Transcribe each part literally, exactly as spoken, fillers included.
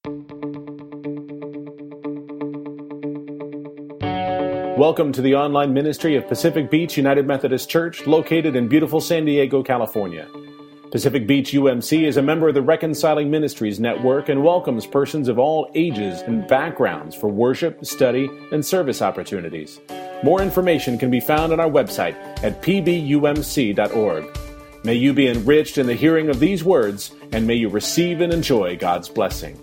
Welcome to the online ministry of Pacific Beach United Methodist Church, located in beautiful San Diego, California. Pacific Beach U M C is a member of the Reconciling Ministries Network and welcomes persons of all ages and backgrounds for worship, study, and service opportunities. More information can be found on our website at p b u m c dot org. May you be enriched in the hearing of these words, and may you receive and enjoy God's blessing.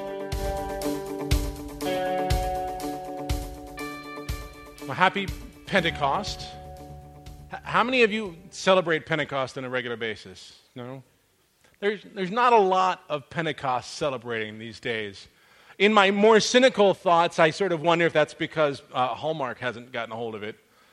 Well, happy Pentecost. H- how many of you celebrate Pentecost on a regular basis? No? There's, there's not a lot of Pentecost celebrating these days. In my more cynical thoughts, I sort of wonder if that's because uh, Hallmark hasn't gotten a hold of it.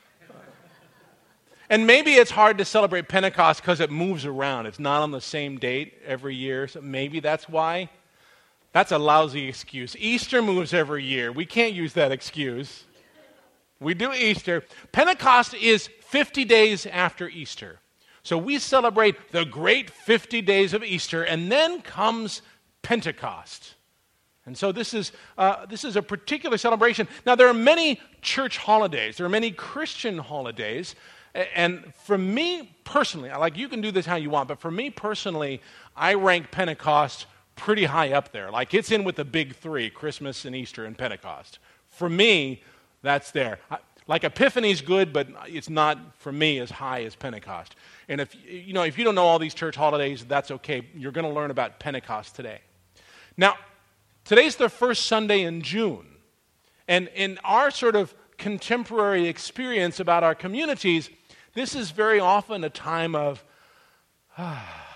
And maybe it's hard to celebrate Pentecost because it moves around. It's not on the same date every year, so maybe that's why. That's a lousy excuse. Easter moves every year. We can't use that excuse. We do Easter. Pentecost is fifty days after Easter. So we celebrate the great fifty days of Easter, and then comes Pentecost. And so this is uh, this is a particular celebration. Now, there are many church holidays. There are many Christian holidays. And for me personally, like you can do this how you want, but for me personally, I rank Pentecost pretty high up there. Like it's in with the big three, Christmas and Easter and Pentecost. For me, that's there. Like Epiphany's good, but it's not, for me, as high as Pentecost. And if you know, if you don't know all these church holidays, that's okay. You're going to learn about Pentecost today. Now, today's the first Sunday in June. And in our sort of contemporary experience about our communities, this is very often a time of, ah,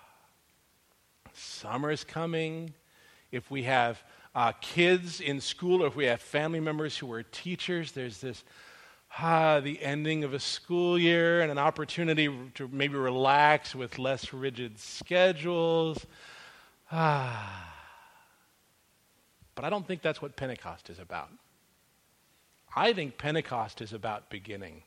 summer's coming. If we have Uh, kids in school, or if we have family members who are teachers, there's this, ah, the ending of a school year and an opportunity to maybe relax with less rigid schedules. Ah. But I don't think that's what Pentecost is about. I think Pentecost is about beginning.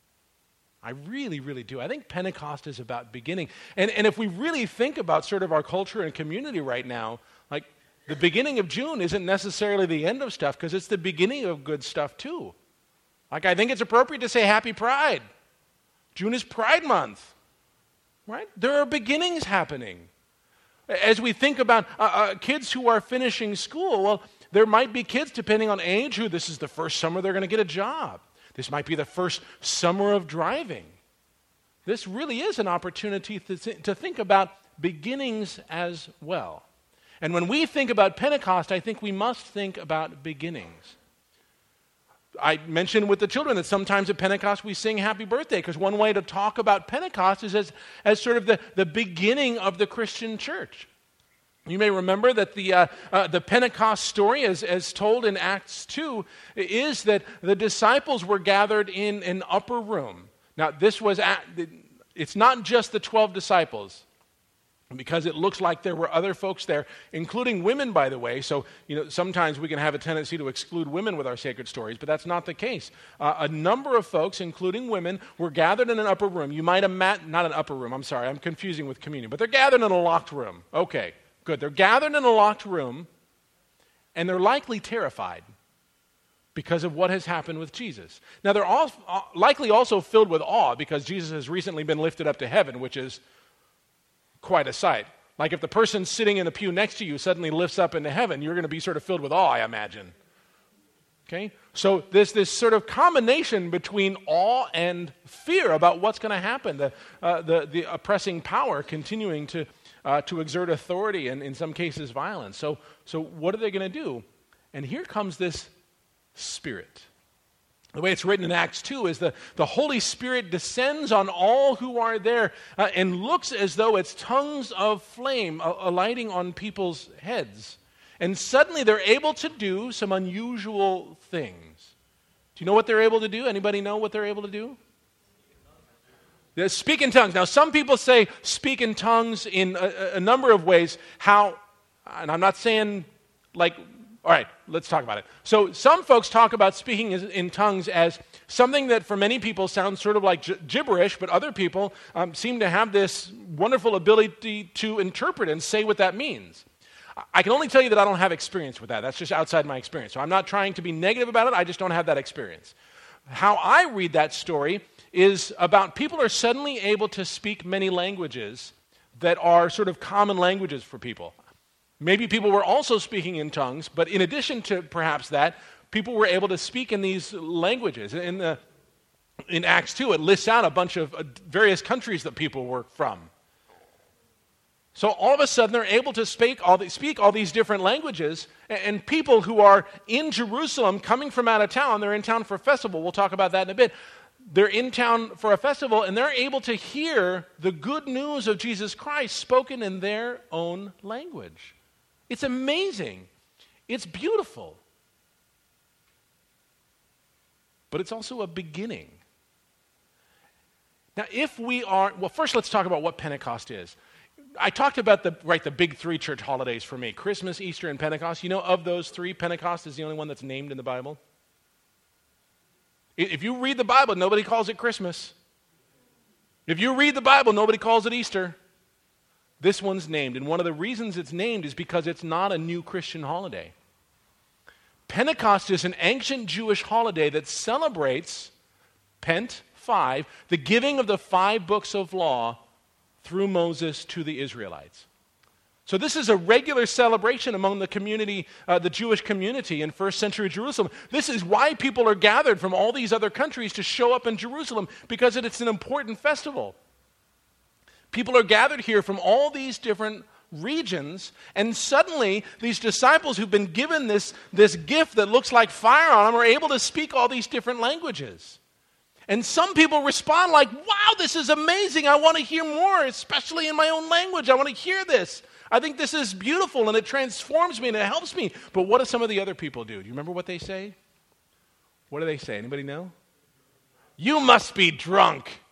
I really, really do. I think Pentecost is about beginning. And, and if we really think about sort of our culture and community right now, like, the beginning of June isn't necessarily the end of stuff, because it's the beginning of good stuff too. Like, I think it's appropriate to say Happy Pride. June is Pride Month, right? There are beginnings happening. As we think about uh, uh, kids who are finishing school, well, there might be kids, depending on age, who this is the first summer they're going to get a job. This might be the first summer of driving. This really is an opportunity to, th- to think about beginnings as well. And when we think about Pentecost, I think we must think about beginnings. I mentioned with the children that sometimes at Pentecost we sing Happy Birthday, because one way to talk about Pentecost is as, as sort of the, the beginning of the Christian church. You may remember that the uh, uh, the Pentecost story, as, as told in Acts two, is that the disciples were gathered in an upper room. Now, this was at, it's not just the twelve disciples, because it looks like there were other folks there, including women, by the way. So, you know, sometimes we can have a tendency to exclude women with our sacred stories, but that's not the case. Uh, a number of folks, including women, were gathered in an upper room. You might imagine, not an upper room, I'm sorry, I'm confusing with communion, but they're gathered in a locked room. Okay, good. They're gathered in a locked room, and they're likely terrified because of what has happened with Jesus. Now, they're all, uh, likely also filled with awe, because Jesus has recently been lifted up to heaven, which is quite a sight. Like if the person sitting in the pew next to you suddenly lifts up into heaven, you're going to be sort of filled with awe, I imagine. Okay? So there's this sort of combination between awe and fear about what's going to happen, the, uh, the, the oppressing power continuing to, uh, to exert authority and in some cases violence. So, so what are they going to do? And here comes this Spirit. The way it's written in Acts two is the, the Holy Spirit descends on all who are there uh, and looks as though it's tongues of flame uh, alighting on people's heads. And suddenly they're able to do some unusual things. Do you know what they're able to do? Anybody know what they're able to do? They speak in tongues. Now, some people say speak in tongues in a, a number of ways. How, and I'm not saying like, all right, let's talk about it. So some folks talk about speaking in tongues as something that for many people sounds sort of like gibberish, but other people um, seem to have this wonderful ability to interpret and say what that means. I can only tell you that I don't have experience with that. That's just outside my experience. So I'm not trying to be negative about it. I just don't have that experience. How I read that story is about people are suddenly able to speak many languages that are sort of common languages for people. Maybe people were also speaking in tongues, but in addition to perhaps that, people were able to speak in these languages. In the in Acts two, it lists out a bunch of uh, various countries that people were from. So all of a sudden, they're able to speak all, the, speak all these different languages, and, and people who are in Jerusalem coming from out of town, they're in town for a festival. We'll talk about that in a bit. They're in town for a festival, and they're able to hear the good news of Jesus Christ spoken in their own language. It's amazing. It's beautiful. But it's also a beginning. Now, if we are, well, first let's talk about what Pentecost is. I talked about the, right, the big three church holidays for me, Christmas, Easter, and Pentecost. You know, of those three, Pentecost is the only one that's named in the Bible. If you read the Bible, nobody calls it Christmas. If you read the Bible, nobody calls it Easter. This one's named, and one of the reasons it's named is because it's not a new Christian holiday. Pentecost is an ancient Jewish holiday that celebrates, Pent five, the giving of the five books of law through Moses to the Israelites. So this is a regular celebration among the community, uh, the Jewish community in first century Jerusalem. This is why people are gathered from all these other countries to show up in Jerusalem, because it's an important festival. People are gathered here from all these different regions, and suddenly these disciples who've been given this, this gift that looks like fire on them are able to speak all these different languages. And some people respond like, wow, this is amazing. I want to hear more, especially in my own language. I want to hear this. I think this is beautiful, and it transforms me, and it helps me. But what do some of the other people do? Do you remember what they say? What do they say? Anybody know? You must be drunk.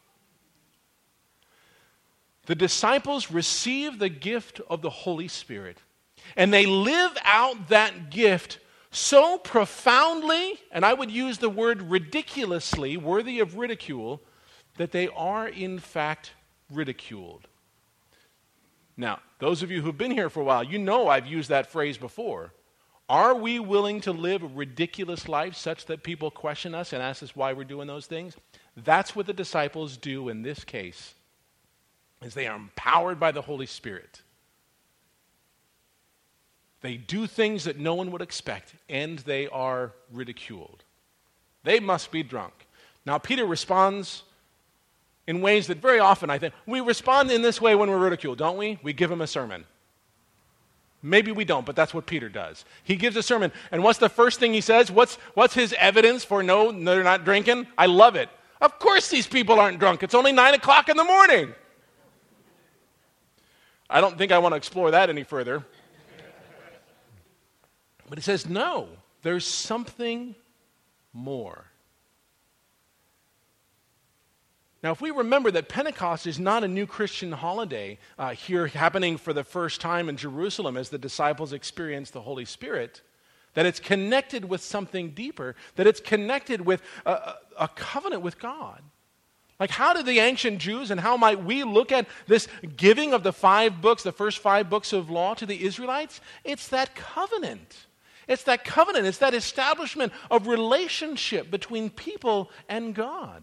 The disciples receive the gift of the Holy Spirit, and they live out that gift so profoundly, and I would use the word ridiculously, worthy of ridicule, that they are in fact ridiculed. Now, those of you who've been here for a while, you know I've used that phrase before. Are we willing to live a ridiculous life such that people question us and ask us why we're doing those things? That's what the disciples do in this case, is they are empowered by the Holy Spirit. They do things that no one would expect, and they are ridiculed. They must be drunk. Now, Peter responds in ways that very often, I think, we respond in this way when we're ridiculed, don't we? We give him a sermon. Maybe we don't, but that's what Peter does. He gives a sermon, and what's the first thing he says? What's, what's his evidence for no, no, they're not drinking? I love it. Of course these people aren't drunk. It's only nine o'clock in the morning. I don't think I want to explore that any further. But he says, no, there's something more. Now, if we remember that Pentecost is not a new Christian holiday uh, here happening for the first time in Jerusalem as the disciples experience the Holy Spirit, that it's connected with something deeper, that it's connected with a, a covenant with God. Like, how did the ancient Jews, and how might we look at this giving of the five books, the first five books of law to the Israelites? It's that covenant. It's that covenant. It's that establishment of relationship between people and God.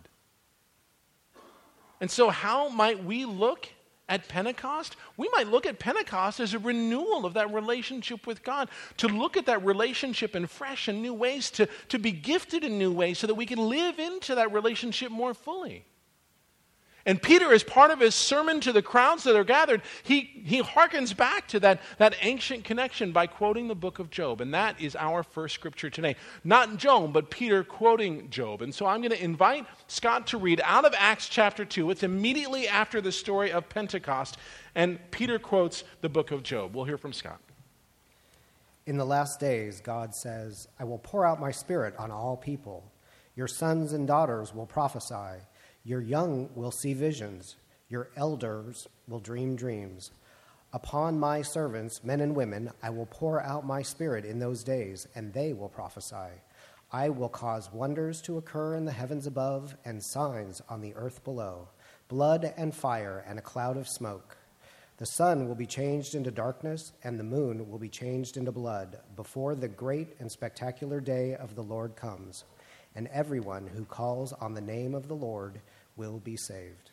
And so how might we look at Pentecost? We might look at Pentecost as a renewal of that relationship with God, to look at that relationship in fresh and new ways, to, to be gifted in new ways so that we can live into that relationship more fully. And Peter, as part of his sermon to the crowds that are gathered, he, he harkens back to that, that ancient connection by quoting the book of Job. And that is our first scripture today. Not Job, but Peter quoting Job. And so I'm going to invite Scott to read out of Acts chapter two. It's immediately after the story of Pentecost. And Peter quotes the book of Job. We'll hear from Scott. In the last days, God says, I will pour out my spirit on all people. Your sons and daughters will prophesy. Your young will see visions. Your elders will dream dreams. Upon my servants, men and women, I will pour out my spirit in those days, and they will prophesy. I will cause wonders to occur in the heavens above and signs on the earth below, blood and fire and a cloud of smoke. The sun will be changed into darkness, and the moon will be changed into blood, before the great and spectacular day of the Lord comes, and everyone who calls on the name of the Lord will be saved.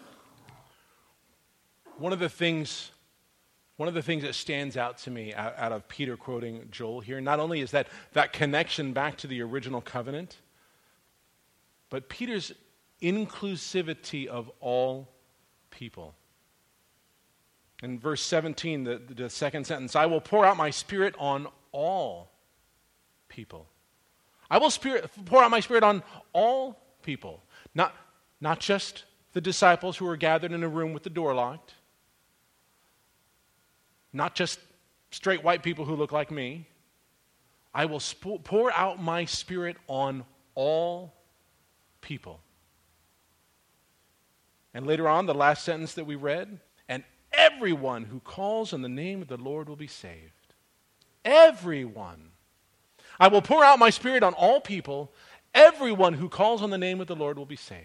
One of the things, one of the things that stands out to me out, out of Peter quoting Joel here, not only is that that connection back to the original covenant, but Peter's inclusivity of all people. In verse seventeen, the, the second sentence, I will pour out my spirit on all people. I will spirit, pour out my spirit on all people. Not, not just the disciples who are gathered in a room with the door locked. Not just straight white people who look like me. I will sp- pour out my spirit on all people. And later on, the last sentence that we read, and everyone who calls on the name of the Lord will be saved. Everyone. I will pour out my spirit on all people. Everyone who calls on the name of the Lord will be saved.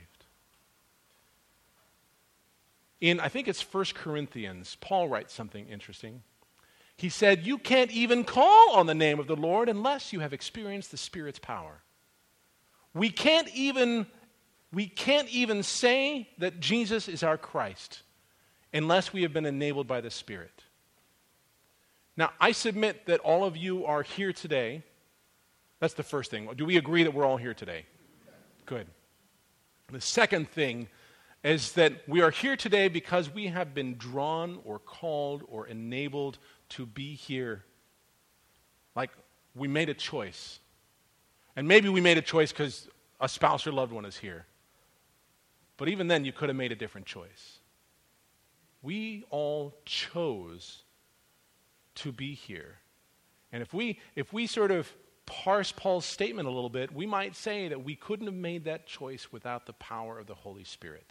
In, I think it's First Corinthians, Paul writes something interesting. He said, you can't even call on the name of the Lord unless you have experienced the Spirit's power. We can't even, we can't even say that Jesus is our Christ unless we have been enabled by the Spirit. Now, I submit that all of you are here today. That's the first thing. Do we agree that we're all here today? Good. The second thing is that we are here today because we have been drawn or called or enabled to be here. Like, we made a choice. And maybe we made a choice because a spouse or loved one is here. But even then, you could have made a different choice. We all chose to be here. And if we if we sort of parse Paul's statement a little bit, we might say that we couldn't have made that choice without the power of the Holy Spirit.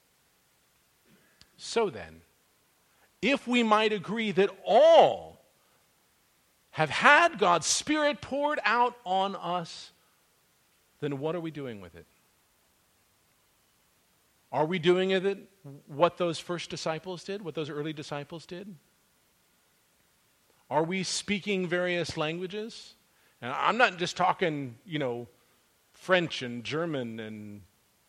So then, if we might agree that all have had God's Spirit poured out on us, then what are we doing with it? Are we doing with it what those first disciples did, what those early disciples did? Are we speaking various languages? And I'm not just talking, you know, French and German and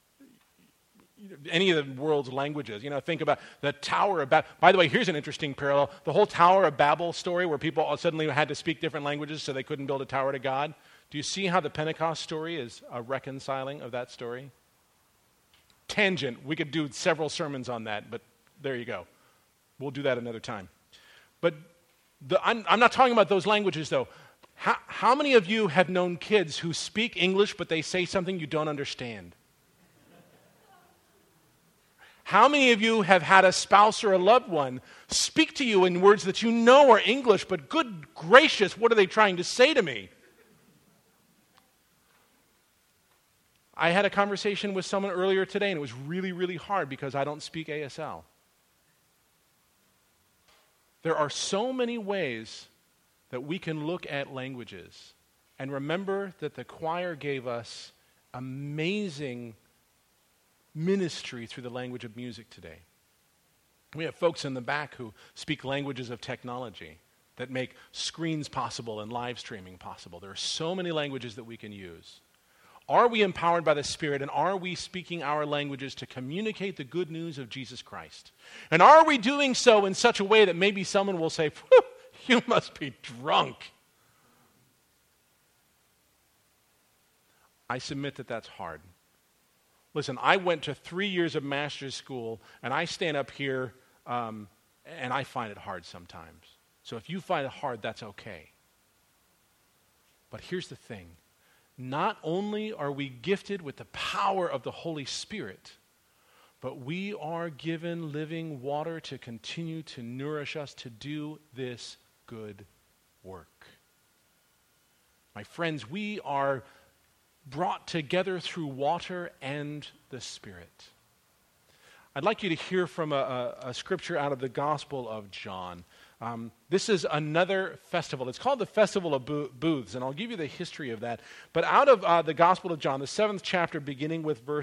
any of the world's languages. You know, think about the Tower of Babel. By the way, here's an interesting parallel. The whole Tower of Babel story where people all suddenly had to speak different languages so they couldn't build a tower to God. Do you see how the Pentecost story is a reconciling of that story? Tangent. We could do several sermons on that, but there you go. We'll do that another time. But the, I'm, I'm not talking about those languages, though. How, how many of you have known kids who speak English, but they say something you don't understand? How many of you have had a spouse or a loved one speak to you in words that you know are English, but good gracious, what are they trying to say to me? I had a conversation with someone earlier today, and it was really, really hard because I don't speak A S L. There are so many ways that we can look at languages. And remember that the choir gave us amazing ministry through the language of music today. We have folks in the back who speak languages of technology that make screens possible and live streaming possible. There are so many languages that we can use. Are we empowered by the Spirit, and are we speaking our languages to communicate the good news of Jesus Christ? And are we doing so in such a way that maybe someone will say, you must be drunk? I submit that that's hard. Listen, I went to three years of master's school, and I stand up here, um, and I find it hard sometimes. So if you find it hard, that's okay. But here's the thing. Not only are we gifted with the power of the Holy Spirit, but we are given living water to continue to nourish us to do this good work. My friends, we are brought together through water and the Spirit. I'd like you to hear from a, a, a scripture out of the Gospel of John. Um, this is another festival. It's called the Festival of Bo- Booths, and I'll give you the history of that. But out of uh, the Gospel of John, the seventh chapter, beginning with verse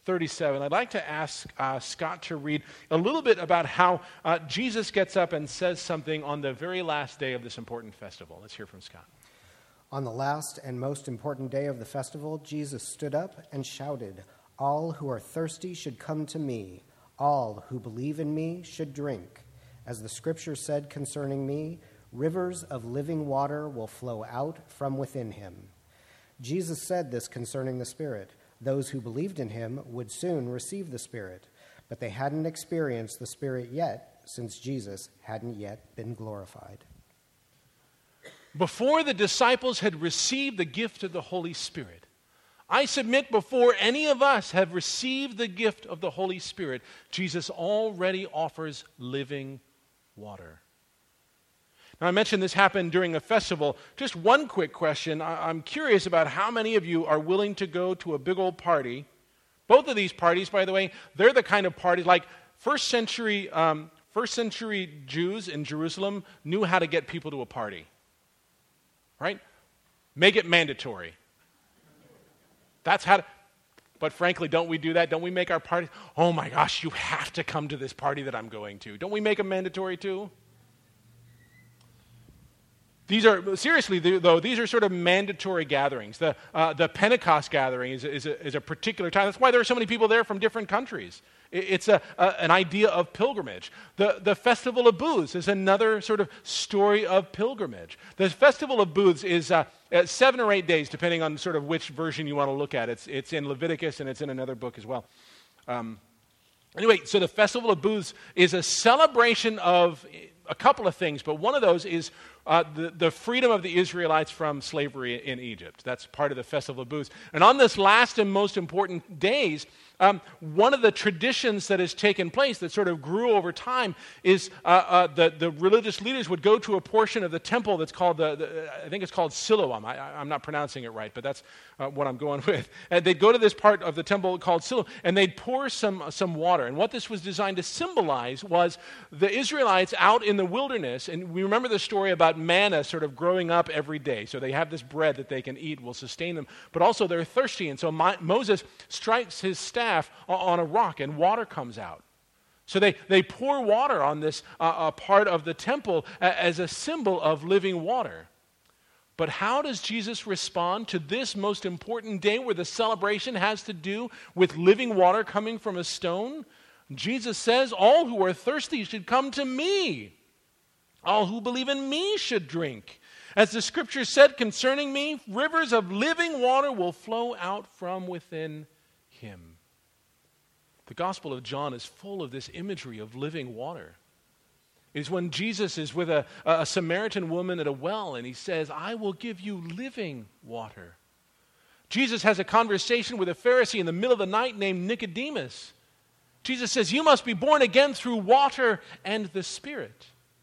thirty-seven, I'd like to ask uh, Scott to read a little bit about how uh, Jesus gets up and says something on the very last day of this important festival. Let's hear from Scott. On the last and most important day of the festival, Jesus stood up and shouted, "All who are thirsty should come to me. All who believe in me should drink. As the scripture said concerning me, rivers of living water will flow out from within him." Jesus said this concerning the Spirit. Those who believed in him would soon receive the Spirit, but they hadn't experienced the Spirit yet, since Jesus hadn't yet been glorified. Before the disciples had received the gift of the Holy Spirit, I submit before any of us have received the gift of the Holy Spirit, Jesus already offers living water. Now, I mentioned this happened during a festival. Just one quick question. I'm curious about how many of you are willing to go to a big old party. Both of these parties, by the way, they're the kind of parties like first century, um, first century Jews in Jerusalem knew how to get people to a party. Right? Make it mandatory. That's how to, but frankly, don't we do that? Don't we make our parties, oh my gosh, you have to come to this party that I'm going to. Don't we make them mandatory too? These are, seriously though, these are sort of mandatory gatherings. The, uh, the Pentecost gathering is, is, a, is a particular time. That's why there are so many people there from different countries. It's a, a, an idea of pilgrimage. The, the Festival of Booths is another sort of story of pilgrimage. The Festival of Booths is uh, seven or eight days, depending on sort of which version you want to look at. It's, it's in Leviticus and it's in another book as well. Um, anyway, so the Festival of Booths is a celebration of a couple of things, but one of those is uh, the, the freedom of the Israelites from slavery in Egypt. That's part of the Festival of Booths. And on this last and most important days, Um, one of the traditions that has taken place that sort of grew over time is uh, uh, the, the religious leaders would go to a portion of the temple that's called, the, the I think it's called Siloam. I, I'm not pronouncing it right, but that's uh, what I'm going with. And they'd go to this part of the temple called Siloam, and they'd pour some, some water. And what this was designed to symbolize was the Israelites out in the wilderness, and we remember the story about manna sort of growing up every day. So they have this bread that they can eat, will sustain them, but also they're thirsty. And so My, Moses strikes his staff on a rock and water comes out. So they, they pour water on this uh, uh, part of the temple as a symbol of living water. But how does Jesus respond to this most important day where the celebration has to do with living water coming from a stone? Jesus says, all who are thirsty should come to me. All who believe in me should drink. As the scripture said concerning me, rivers of living water will flow out from within him. The Gospel of John is full of this imagery of living water. It's when Jesus is with a, a Samaritan woman at a well and he says, I will give you living water. Jesus has a conversation with a Pharisee in the middle of the night named Nicodemus. Jesus says, you must be born again through water and the Spirit.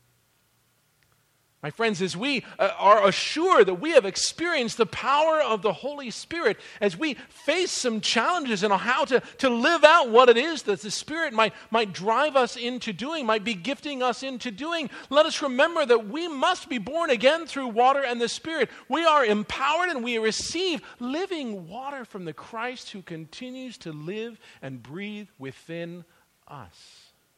My friends, as we uh, are assured that we have experienced the power of the Holy Spirit, as we face some challenges in how to, to live out what it is that the Spirit might, might drive us into doing, might be gifting us into doing, let us remember that we must be born again through water and the Spirit. We are empowered and we receive living water from the Christ who continues to live and breathe within us.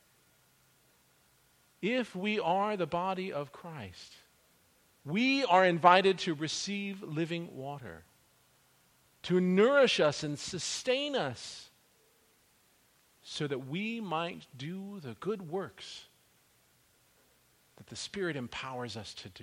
If we are the body of Christ, we are invited to receive living water, to nourish us and sustain us so that we might do the good works that the Spirit empowers us to do.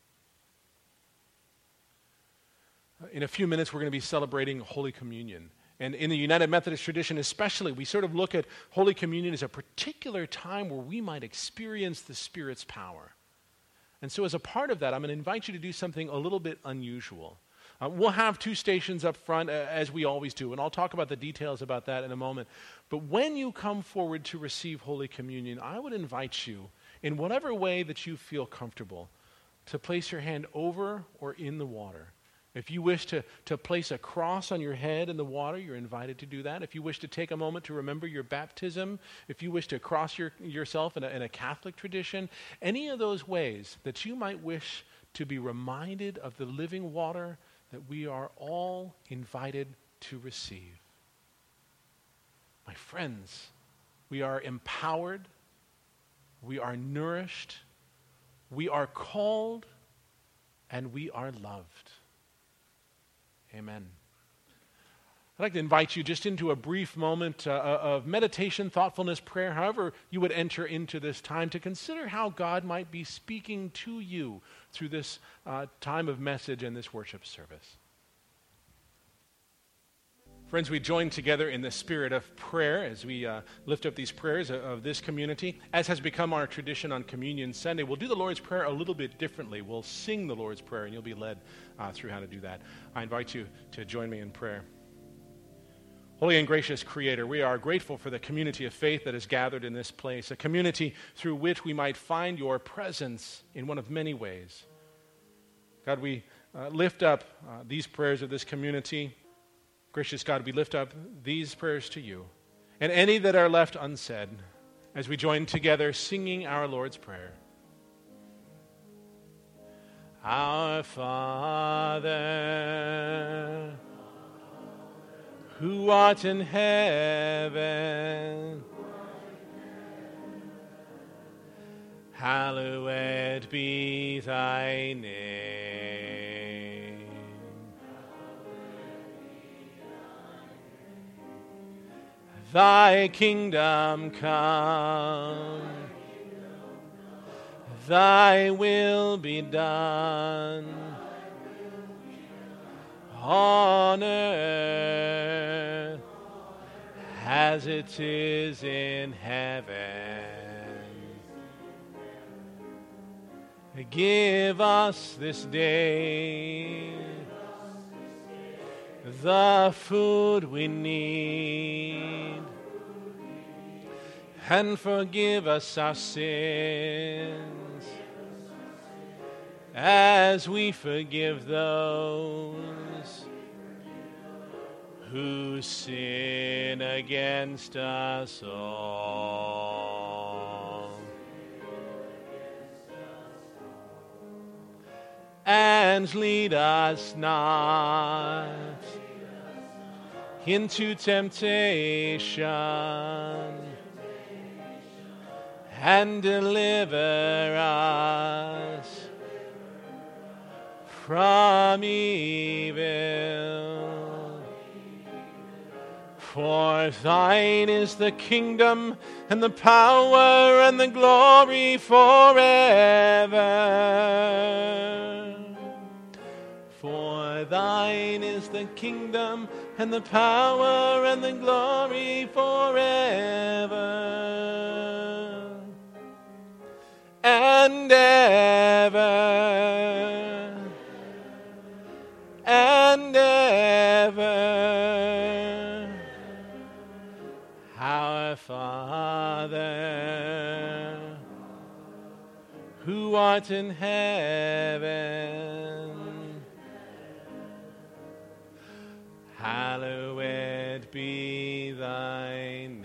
In a few minutes, we're going to be celebrating Holy Communion. And in the United Methodist tradition especially, we sort of look at Holy Communion as a particular time where we might experience the Spirit's power. And so as a part of that, I'm going to invite you to do something a little bit unusual. Uh, we'll have two stations up front, uh, as we always do, and I'll talk about the details about that in a moment. But when you come forward to receive Holy Communion, I would invite you, in whatever way that you feel comfortable, to place your hand over or in the water. If you wish to, to place a cross on your head in the water, you're invited to do that. If you wish to take a moment to remember your baptism, if you wish to cross your, yourself in a, in a Catholic tradition, any of those ways that you might wish to be reminded of the living water that we are all invited to receive. My friends, we are empowered, we are nourished, we are called, and we are loved. Amen. I'd like to invite you just into a brief moment uh, of meditation, thoughtfulness, prayer, however you would enter into this time, to consider how God might be speaking to you through this uh, time of message and this worship service. Friends, we join together in the spirit of prayer as we uh, lift up these prayers of, of this community. As has become our tradition on Communion Sunday, we'll do the Lord's Prayer a little bit differently. We'll sing the Lord's Prayer, and you'll be led uh, through how to do that. I invite you to join me in prayer. Holy and gracious Creator, we are grateful for the community of faith that is gathered in this place, a community through which we might find your presence in one of many ways. God, we uh, lift up uh, these prayers of this community. Gracious God, we lift up these prayers to you, and any that are left unsaid, as we join together singing our Lord's Prayer. Our Father, who art in heaven, hallowed be thy name. Thy kingdom come, thy will be done on earth as it is in heaven. Give us this day the food we need, and forgive us our sins as we forgive those who sin against us all. And lead us not into temptation, and deliver us from evil. For thine is the kingdom, and the power, and the glory forever. For thine is the kingdom, and the power, and the glory forever and ever and ever. Our Father, who art in heaven, hallowed be thy name.